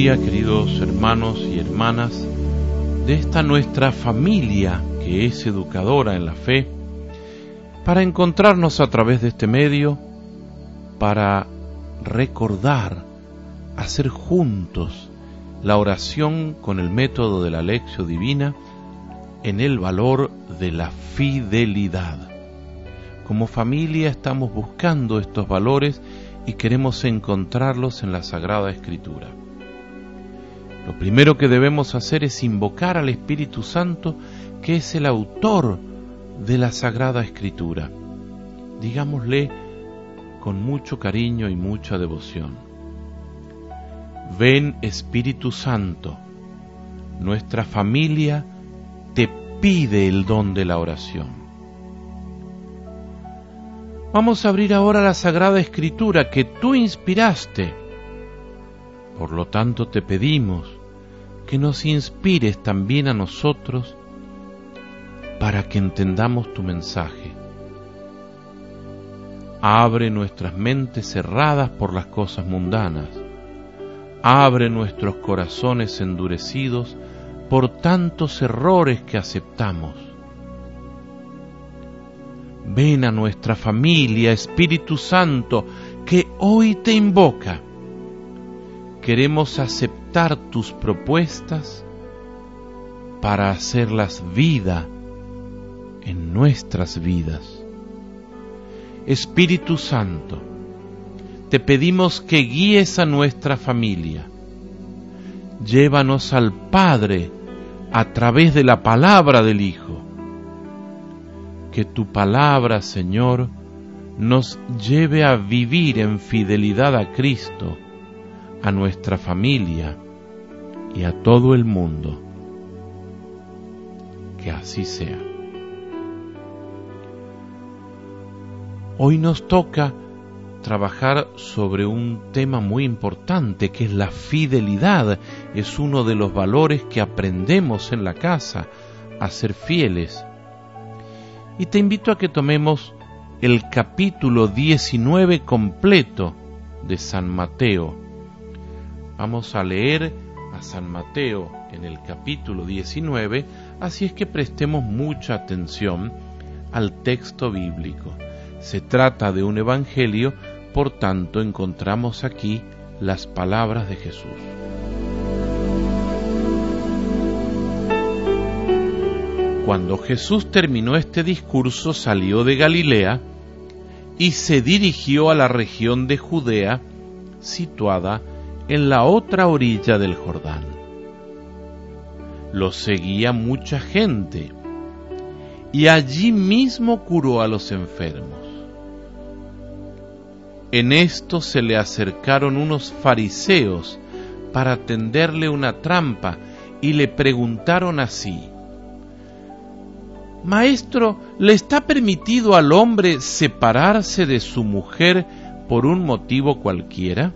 día, queridos hermanos y hermanas de esta nuestra familia que es educadora en la fe, para encontrarnos a través de este medio, para recordar, hacer juntos la oración con el método de la Lectio Divina en el valor de la fidelidad. Como familia estamos buscando estos valores y queremos encontrarlos en la Sagrada Escritura. Lo primero que debemos hacer es invocar al Espíritu Santo, que es el autor de la Sagrada Escritura. Digámosle con mucho cariño y mucha devoción: ven, Espíritu Santo, nuestra familia te pide el don de la oración. Vamos a abrir ahora la Sagrada Escritura que tú inspiraste. Por lo tanto, te pedimos que nos inspires también a nosotros para que entendamos tu mensaje. Abre nuestras mentes cerradas por las cosas mundanas. Abre nuestros corazones endurecidos por tantos errores que aceptamos. Ven a nuestra familia, Espíritu Santo, que hoy te invoca. Queremos aceptar tus propuestas para hacerlas vida en nuestras vidas. Espíritu Santo, te pedimos que guíes a nuestra familia. Llévanos al Padre a través de la palabra del Hijo. Que tu palabra, Señor, nos lleve a vivir en fidelidad a Cristo, a nuestra familia y a todo el mundo. Que así sea. Hoy nos toca trabajar sobre un tema muy importante, que es la fidelidad. Es uno de los valores que aprendemos en la casa, a ser fieles. Y te invito a que tomemos el capítulo 19 completo de San Mateo. Vamos a leer a San Mateo en el capítulo 19, así es que prestemos mucha atención al texto bíblico. Se trata de un evangelio, por tanto encontramos aquí las palabras de Jesús. Cuando Jesús terminó este discurso, salió de Galilea y se dirigió a la región de Judea, situada en la otra orilla del Jordán. Lo seguía mucha gente, y allí mismo curó a los enfermos. En esto se le acercaron unos fariseos para tenderle una trampa, y le preguntaron así: Maestro, ¿le está permitido al hombre separarse de su mujer por un motivo cualquiera?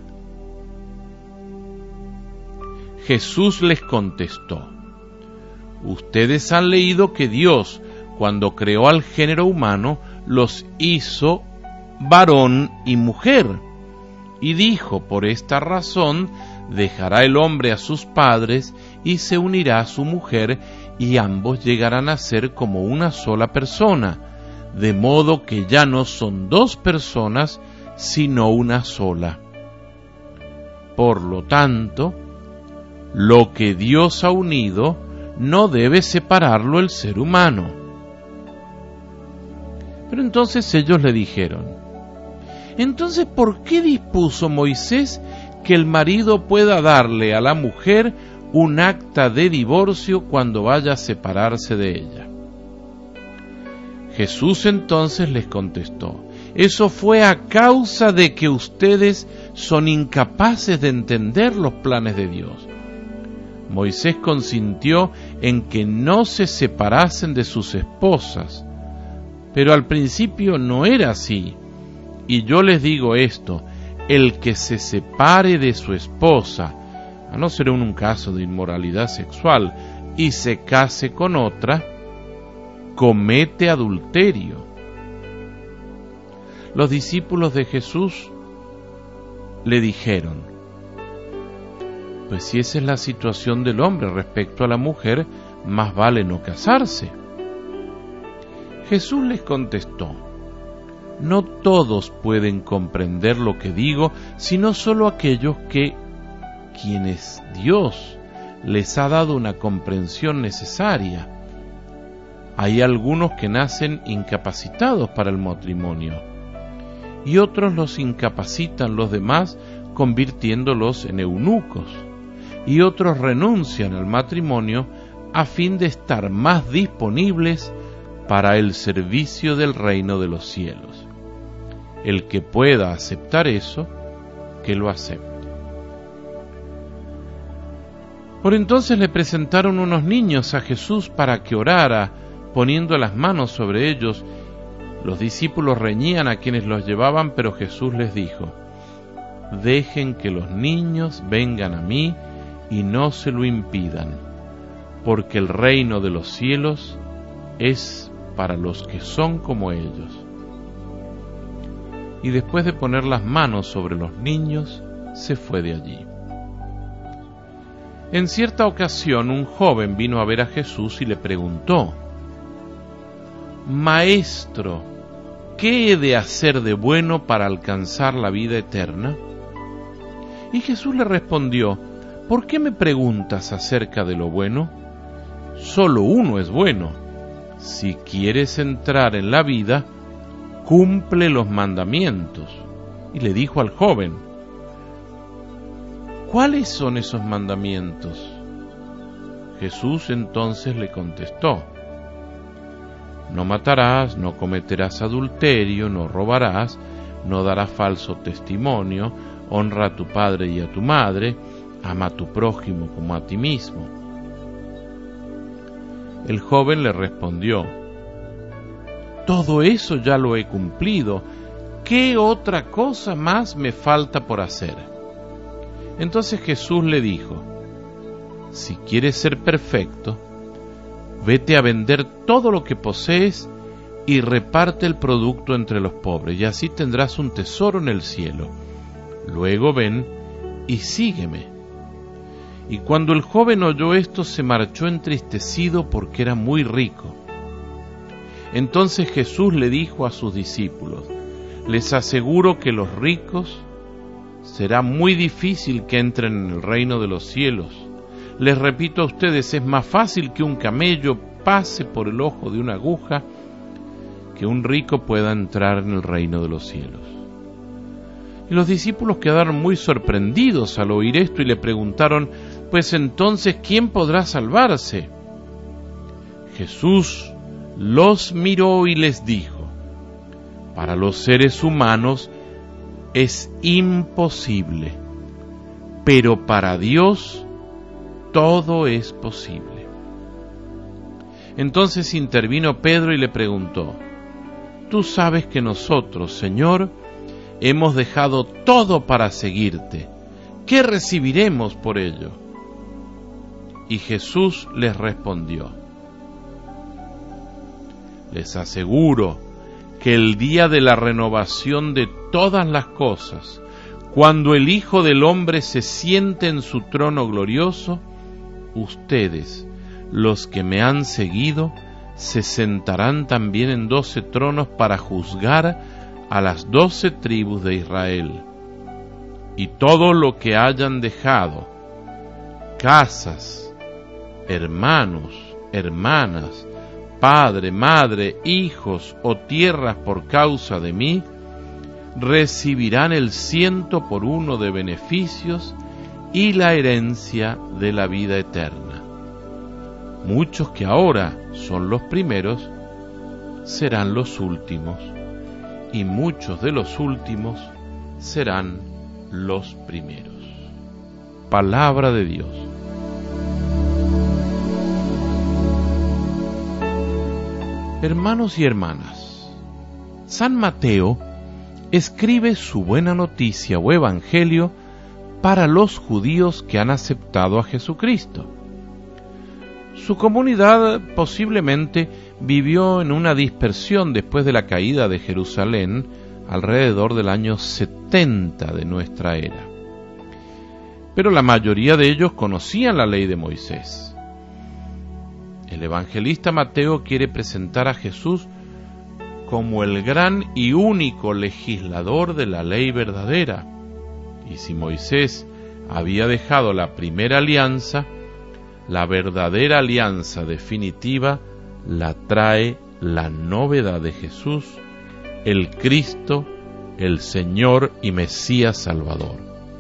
Jesús les contestó: Ustedes han leído que Dios, cuando creó al género humano, los hizo varón y mujer, y dijo: por esta razón dejará el hombre a sus padres y se unirá a su mujer, y ambos llegarán a ser como una sola persona, de modo que ya no son dos personas, sino una sola. Por lo tanto, lo que Dios ha unido no debe separarlo el ser humano. Pero entonces ellos le dijeron: Entonces, ¿por qué dispuso Moisés que el marido pueda darle a la mujer un acta de divorcio cuando vaya a separarse de ella? Jesús entonces les contestó: Eso fue a causa de que ustedes son incapaces de entender los planes de Dios. Moisés consintió en que no se separasen de sus esposas, pero al principio no era así. Y yo les digo esto: el que se separe de su esposa, a no ser en un caso de inmoralidad sexual, y se case con otra, comete adulterio. Los discípulos de Jesús le dijeron: Pues si esa es la situación del hombre respecto a la mujer, más vale no casarse. Jesús les contestó: no todos pueden comprender lo que digo, sino solo aquellos quienes Dios les ha dado una comprensión necesaria. Hay algunos que nacen incapacitados para el matrimonio, y otros los incapacitan los demás convirtiéndolos en eunucos, y otros renuncian al matrimonio a fin de estar más disponibles para el servicio del reino de los cielos. El que pueda aceptar eso, que lo acepte. Por entonces le presentaron unos niños a Jesús para que orara, poniendo las manos sobre ellos. Los discípulos reñían a quienes los llevaban, pero Jesús les dijo: dejen que los niños vengan a mí y no se lo impidan, porque el reino de los cielos es para los que son como ellos. Y después de poner las manos sobre los niños, se fue de allí. En cierta ocasión, un joven vino a ver a Jesús y le preguntó: Maestro, ¿qué he de hacer de bueno para alcanzar la vida eterna? Y Jesús le respondió: ¿por qué me preguntas acerca de lo bueno? Solo uno es bueno. Si quieres entrar en la vida, cumple los mandamientos. Y le dijo al joven: ¿cuáles son esos mandamientos? Jesús entonces le contestó: no matarás, no cometerás adulterio, no robarás, no darás falso testimonio, honra a tu padre y a tu madre, ama a tu prójimo como a ti mismo. El joven le respondió: todo eso ya lo he cumplido, ¿qué otra cosa más me falta por hacer? Entonces Jesús le dijo: si quieres ser perfecto, vete a vender todo lo que posees y reparte el producto entre los pobres, y así tendrás un tesoro en el cielo. Luego ven y sígueme. Y cuando el joven oyó esto, se marchó entristecido porque era muy rico. Entonces Jesús le dijo a sus discípulos: les aseguro que los ricos será muy difícil que entren en el reino de los cielos. Les repito a ustedes, es más fácil que un camello pase por el ojo de una aguja que un rico pueda entrar en el reino de los cielos. Y los discípulos quedaron muy sorprendidos al oír esto y le preguntaron: pues entonces, ¿quién podrá salvarse? Jesús los miró y les dijo: para los seres humanos es imposible, pero para Dios todo es posible. Entonces intervino Pedro y le preguntó: tú sabes que nosotros, Señor, hemos dejado todo para seguirte. ¿Qué recibiremos por ello? Y Jesús les respondió: les aseguro que el día de la renovación de todas las cosas, cuando el Hijo del Hombre se siente en su trono glorioso, ustedes, los que me han seguido, se sentarán también en 12 tronos para juzgar a las 12 tribus de Israel. Y todo lo que hayan dejado, casas, hermanos, hermanas, padre, madre, hijos o tierras por causa de mí, recibirán el 100% de beneficios y la herencia de la vida eterna. Muchos que ahora son los primeros serán los últimos, y muchos de los últimos serán los primeros. Palabra de Dios. Hermanos y hermanas, San Mateo escribe su buena noticia o evangelio para los judíos que han aceptado a Jesucristo. Su comunidad posiblemente vivió en una dispersión después de la caída de Jerusalén alrededor del año 70 de nuestra era. pero la mayoría de ellos conocían la ley de Moisés. El evangelista Mateo quiere presentar a Jesús como el gran y único legislador de la ley verdadera. Y si Moisés había dejado la primera alianza, la verdadera alianza definitiva la trae la novedad de Jesús, el Cristo, el Señor y Mesías Salvador.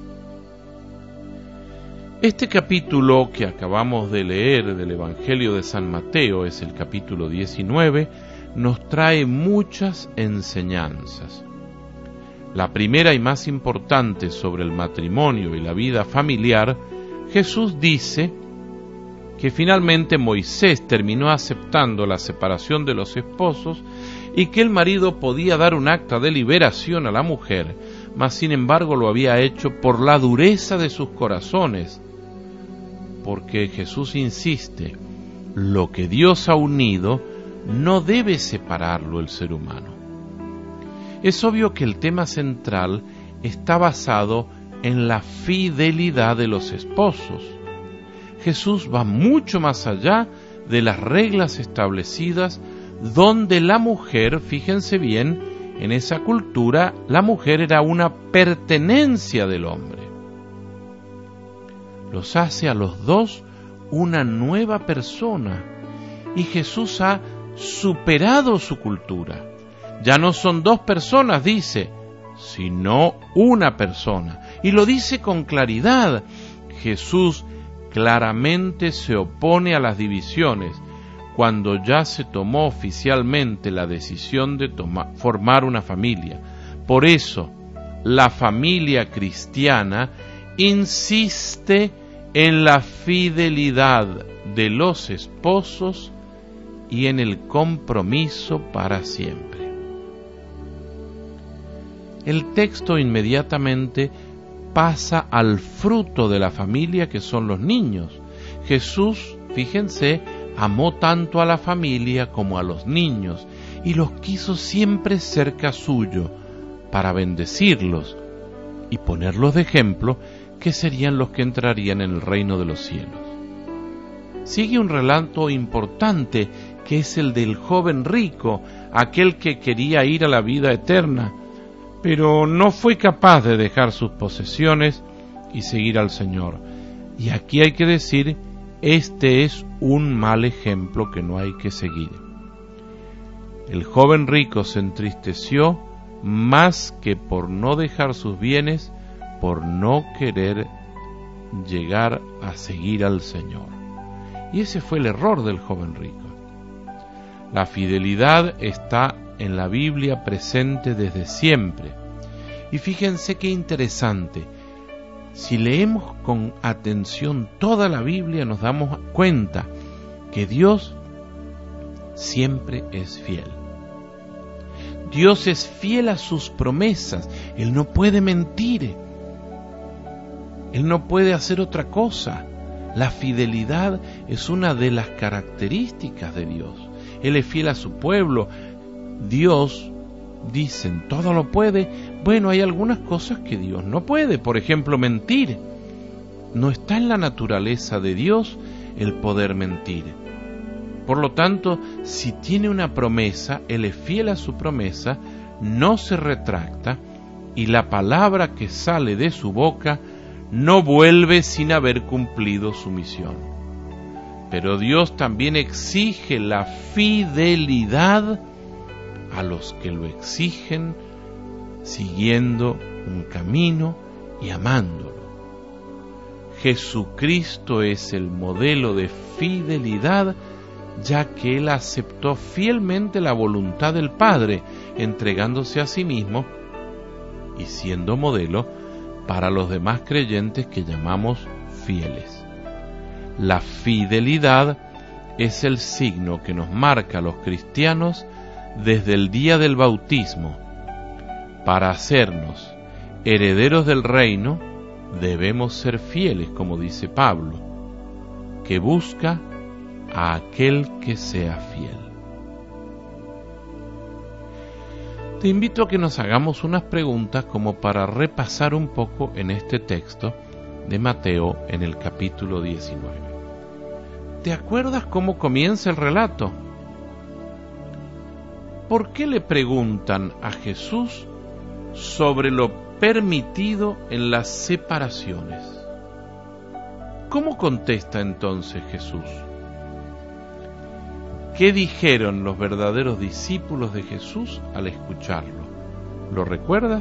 Este capítulo que acabamos de leer del Evangelio de San Mateo, es el capítulo 19, nos trae muchas enseñanzas. La primera y más importante sobre el matrimonio y la vida familiar, Jesús dice que finalmente Moisés terminó aceptando la separación de los esposos y que el marido podía dar un acta de liberación a la mujer, mas sin embargo lo había hecho por la dureza de sus corazones, porque Jesús insiste, lo que Dios ha unido no debe separarlo el ser humano. Es obvio que el tema central está basado en la fidelidad de los esposos. Jesús va mucho más allá de las reglas establecidas, donde la mujer, fíjense bien, en esa cultura la mujer era una pertenencia del hombre. Los hace a los dos una nueva persona, y Jesús ha superado su cultura. Ya no son dos personas, dice, sino una persona. Y lo dice con claridad. Jesús claramente se opone a las divisiones cuando ya se tomó oficialmente la decisión de formar una familia. Por eso, la familia cristiana insiste en la fidelidad de los esposos y en el compromiso para siempre. El texto inmediatamente pasa al fruto de la familia, que son los niños. Jesús, fíjense, amó tanto a la familia como a los niños y los quiso siempre cerca suyo para bendecirlos y ponerlos de ejemplo, que serían los que entrarían en el reino de los cielos. Sigue un relato importante, que es el del joven rico, aquel que quería ir a la vida eterna, pero no fue capaz de dejar sus posesiones y seguir al Señor. Y aquí hay que decir, este es un mal ejemplo que no hay que seguir. El joven rico se entristeció más que por no dejar sus bienes, por no querer llegar a seguir al Señor. Y ese fue el error del joven rico. La fidelidad está en la Biblia presente desde siempre. Y fíjense qué interesante. Si leemos con atención toda la Biblia, nos damos cuenta que Dios siempre es fiel. Dios es fiel a sus promesas. Él no puede mentir. Él no puede hacer otra cosa. La fidelidad es una de las características de Dios. Él es fiel a su pueblo. Dios, dicen, todo lo puede. Bueno, hay algunas cosas que Dios no puede. Por ejemplo, mentir. No está en la naturaleza de Dios el poder mentir. Por lo tanto, si tiene una promesa, Él es fiel a su promesa, no se retracta, y la palabra que sale de su boca no vuelve sin haber cumplido su misión. Pero Dios también exige la fidelidad a los que lo exigen, siguiendo un camino y amándolo. Jesucristo es el modelo de fidelidad, ya que Él aceptó fielmente la voluntad del Padre, entregándose a sí mismo y siendo modelo para los demás creyentes que llamamos fieles. La fidelidad es el signo que nos marca a los cristianos desde el día del bautismo. Para hacernos herederos del reino, debemos ser fieles, como dice Pablo, que busca a aquel que sea fiel. Te invito a que nos hagamos unas preguntas como para repasar un poco en este texto de Mateo en el capítulo 19. ¿Te acuerdas cómo comienza el relato? ¿Por qué le preguntan a Jesús sobre lo permitido en las separaciones? ¿Cómo contesta entonces Jesús? ¿Qué dijeron los verdaderos discípulos de Jesús al escucharlo? ¿Lo recuerdas?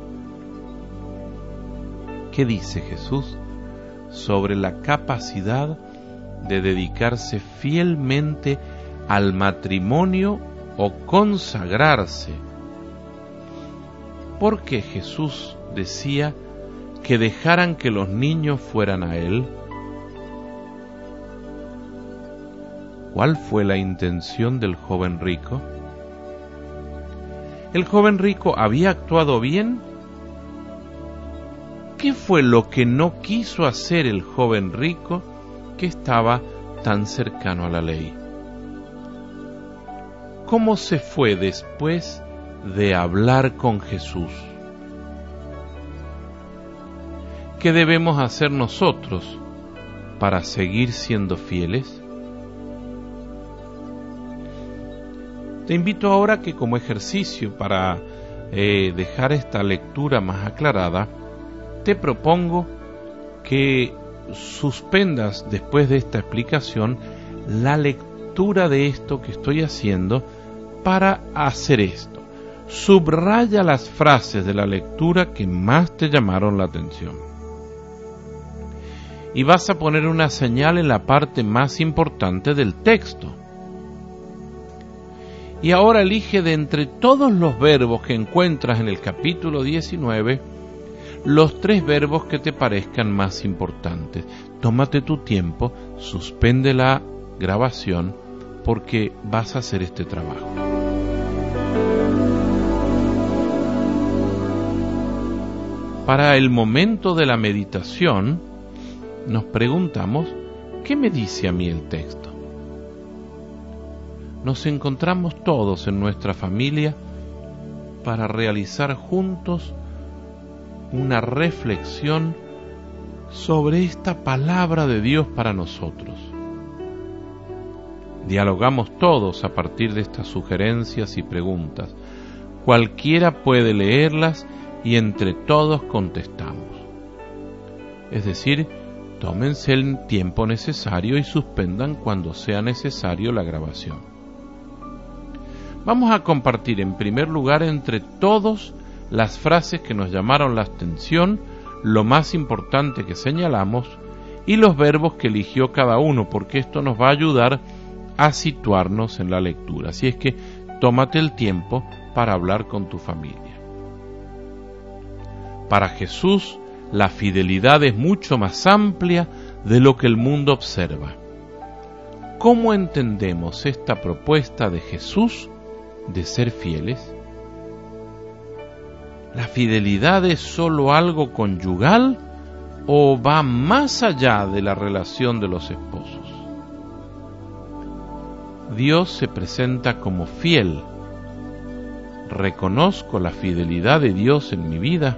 ¿Qué dice Jesús sobre la capacidad de dedicarse fielmente al matrimonio o consagrarse? ¿Por qué Jesús decía que dejaran que los niños fueran a Él? ¿Cuál fue la intención del joven rico? ¿El joven rico había actuado bien? ¿Qué fue lo que no quiso hacer el joven rico que estaba tan cercano a la ley? ¿Cómo se fue después de hablar con Jesús? ¿Qué debemos hacer nosotros para seguir siendo fieles? Te invito ahora que, como ejercicio para dejar esta lectura más aclarada, te propongo que suspendas después de esta explicación la lectura de esto que estoy haciendo para hacer esto. Subraya las frases de la lectura que más te llamaron la atención. Y vas a poner una señal en la parte más importante del texto. Y ahora elige de entre todos los verbos que encuentras en el capítulo 19, los 3 verbos que te parezcan más importantes. Tómate tu tiempo, suspende la grabación, porque vas a hacer este trabajo. Para el momento de la meditación, nos preguntamos, ¿qué me dice a mí el texto? Nos encontramos todos en nuestra familia para realizar juntos una reflexión sobre esta palabra de Dios para nosotros. Dialogamos todos a partir de estas sugerencias y preguntas. Cualquiera puede leerlas y entre todos contestamos. Es decir, tómense el tiempo necesario y suspendan cuando sea necesario la grabación. Vamos a compartir en primer lugar entre todos las frases que nos llamaron la atención, lo más importante que señalamos y los verbos que eligió cada uno, porque esto nos va a ayudar a situarnos en la lectura. Así es que tómate el tiempo para hablar con tu familia. Para Jesús, la fidelidad es mucho más amplia de lo que el mundo observa. ¿Cómo entendemos esta propuesta de Jesús de ser fieles? ¿La fidelidad es solo algo conyugal o va más allá de la relación de los esposos? Dios se presenta como fiel. ¿Reconozco la fidelidad de Dios en mi vida?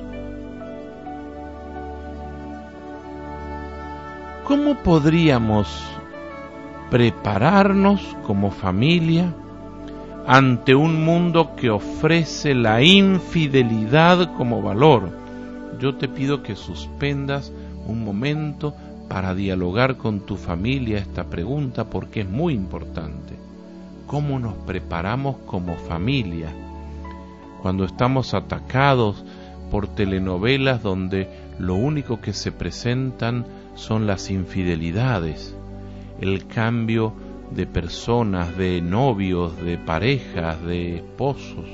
¿Cómo podríamos prepararnos como familia ante un mundo que ofrece la infidelidad como valor? Yo te pido que suspendas un momento para dialogar con tu familia esta pregunta, porque es muy importante. ¿Cómo nos preparamos como familia cuando estamos atacados por telenovelas donde lo único que se presentan son las infidelidades, el cambio de personas, de novios, de parejas, de esposos?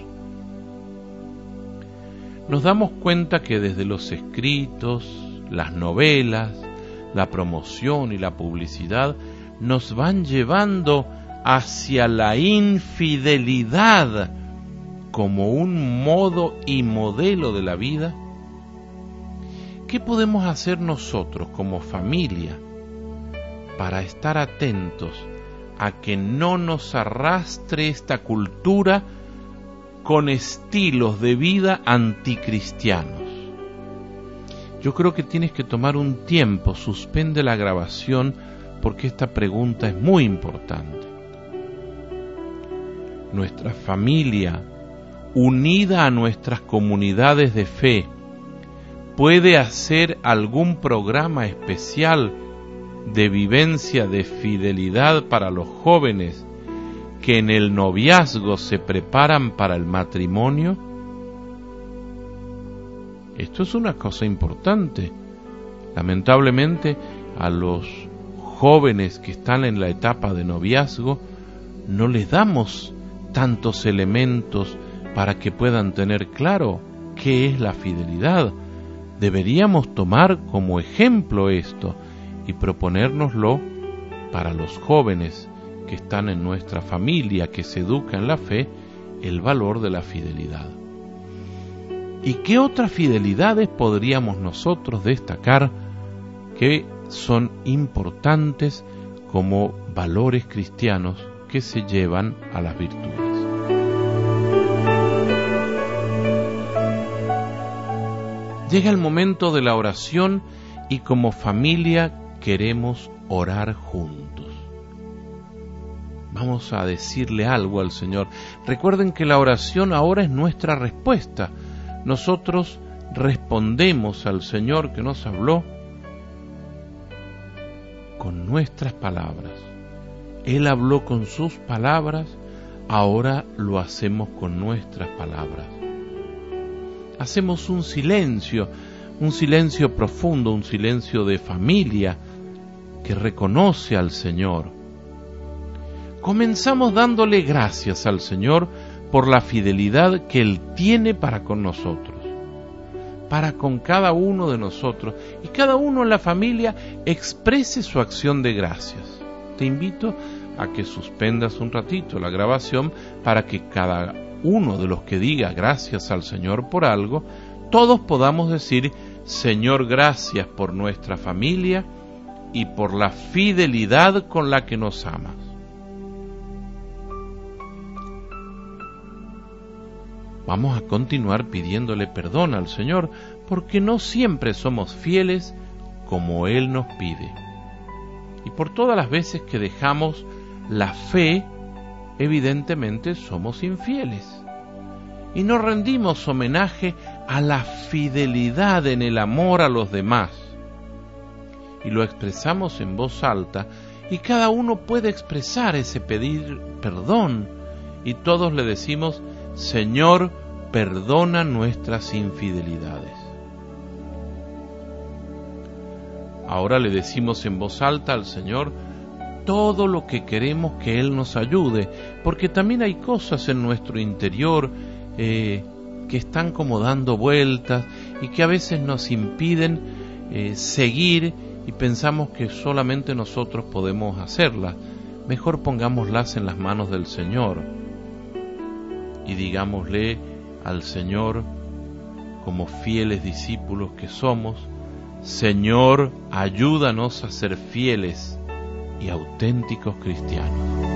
Nos damos cuenta que desde los escritos, las novelas, la promoción y la publicidad nos van llevando hacia la infidelidad como un modo y modelo de la vida. ¿Qué podemos hacer nosotros como familia para estar atentos a que no nos arrastre esta cultura con estilos de vida anticristianos? Yo creo que tienes que tomar un tiempo, suspende la grabación, porque esta pregunta es muy importante. Nuestra familia, unida a nuestras comunidades de fe, ¿puede hacer algún programa especial de vivencia de fidelidad para los jóvenes que en el noviazgo se preparan para el matrimonio? Esto es una cosa importante. Lamentablemente, a los jóvenes que están en la etapa de noviazgo no les damos tantos elementos para que puedan tener claro qué es la fidelidad. Deberíamos tomar como ejemplo esto y proponérnoslo para los jóvenes que están en nuestra familia, que se educan en la fe, el valor de la fidelidad. ¿Y qué otras fidelidades podríamos nosotros destacar que son importantes como valores cristianos que se llevan a las virtudes? Llega el momento de la oración y como familia queremos orar juntos. Vamos a decirle algo al Señor. Recuerden que la oración ahora es nuestra respuesta. Nosotros respondemos al Señor que nos habló con nuestras palabras. Él habló con sus palabras, ahora lo hacemos con nuestras palabras. Hacemos un silencio profundo, un silencio de familia que reconoce al Señor. Comenzamos dándole gracias al Señor por la fidelidad que Él tiene para con nosotros, para con cada uno de nosotros, y cada uno en la familia exprese su acción de gracias. Te invito a que suspendas un ratito la grabación para que cada uno de los que diga gracias al Señor por algo, todos podamos decir: Señor, gracias por nuestra familia y por la fidelidad con la que nos amas. Vamos a continuar pidiéndole perdón al Señor, porque no siempre somos fieles como Él nos pide. Y por todas las veces que dejamos la fe, evidentemente somos infieles. Y no rendimos homenaje a la fidelidad en el amor a los demás. Y lo expresamos en voz alta, y cada uno puede expresar ese pedir perdón, y todos le decimos: Señor, perdona nuestras infidelidades. Ahora le decimos en voz alta al Señor todo lo que queremos que Él nos ayude, porque también hay cosas en nuestro interior que están como dando vueltas y que a veces nos impiden seguir, y pensamos que solamente nosotros podemos hacerlas. Mejor pongámoslas en las manos del Señor y digámosle al Señor, como fieles discípulos que somos: Señor, ayúdanos a ser fieles y auténticos cristianos.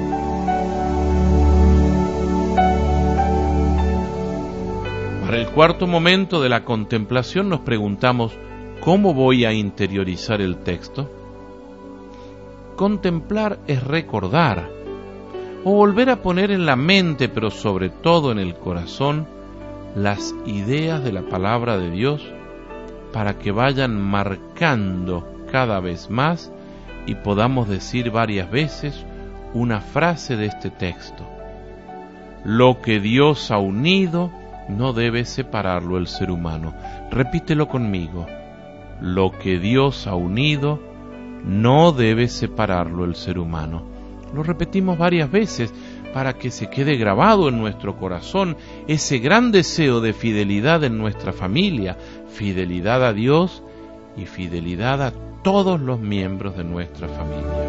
Para el cuarto momento de la contemplación nos preguntamos: ¿cómo voy a interiorizar el texto? Contemplar es recordar, o volver a poner en la mente, pero sobre todo en el corazón, las ideas de la palabra de Dios, para que vayan marcando cada vez más y podamos decir varias veces una frase de este texto: lo que Dios ha unido no debe separarlo el ser humano. Repítelo conmigo: lo que Dios ha unido no debe separarlo el ser humano. Lo repetimos varias veces para que se quede grabado en nuestro corazón ese gran deseo de fidelidad en nuestra familia, fidelidad a Dios y fidelidad a todos los miembros de nuestra familia.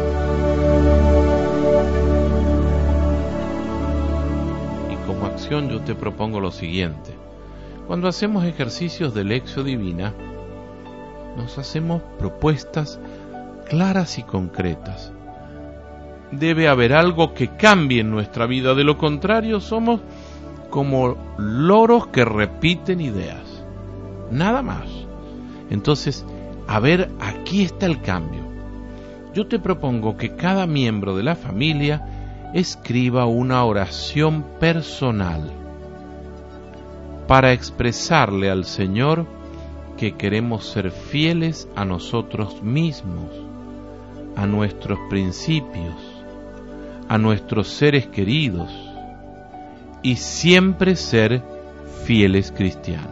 Y como acción yo te propongo lo siguiente: cuando hacemos ejercicios de Lectio Divina, nos hacemos propuestas claras y concretas. Debe haber algo que cambie en nuestra vida, de lo contrario somos como loros que repiten ideas, nada más. Entonces, a ver, aquí está el cambio. Yo te propongo que cada miembro de la familia escriba una oración personal para expresarle al Señor que queremos ser fieles a nosotros mismos, a nuestros principios, a nuestros seres queridos y siempre ser fieles cristianos.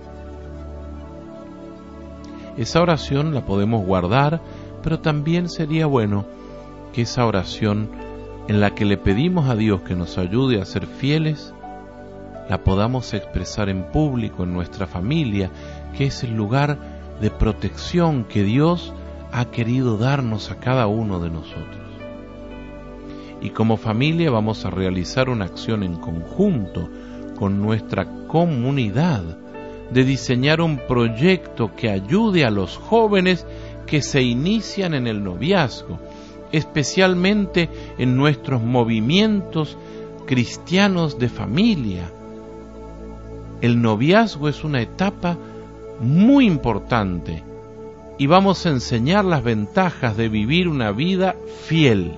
Esa oración la podemos guardar, pero también sería bueno que esa oración en la que le pedimos a Dios que nos ayude a ser fieles, la podamos expresar en público, en nuestra familia, que es el lugar de protección que Dios ha querido darnos a cada uno de nosotros. Y como familia vamos a realizar una acción en conjunto con nuestra comunidad, de diseñar un proyecto que ayude a los jóvenes que se inician en el noviazgo, especialmente en nuestros movimientos cristianos de familia. El noviazgo es una etapa muy importante y vamos a enseñar las ventajas de vivir una vida fiel.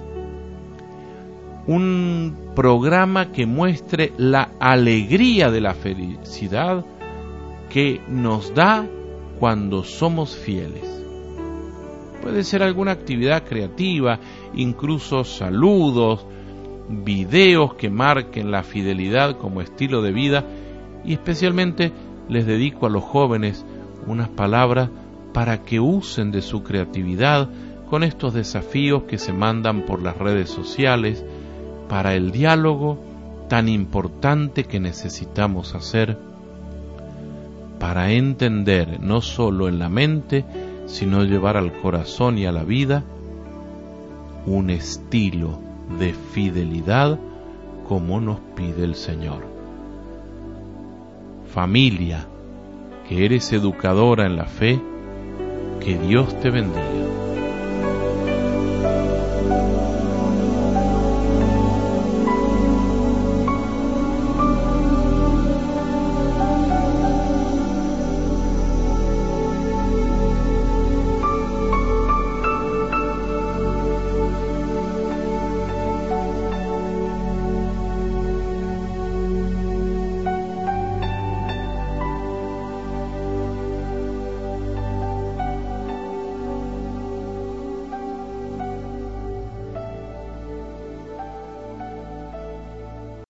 Un programa que muestre la alegría de la felicidad que nos da cuando somos fieles. Puede ser alguna actividad creativa, incluso saludos, videos que marquen la fidelidad como estilo de vida, y especialmente les dedico a los jóvenes unas palabras para que usen de su creatividad con estos desafíos que se mandan por las redes sociales para el diálogo tan importante que necesitamos hacer para entender no solo en la mente, sino llevar al corazón y a la vida un estilo de fidelidad como nos pide el Señor. Familia, que eres educadora en la fe, que Dios te bendiga.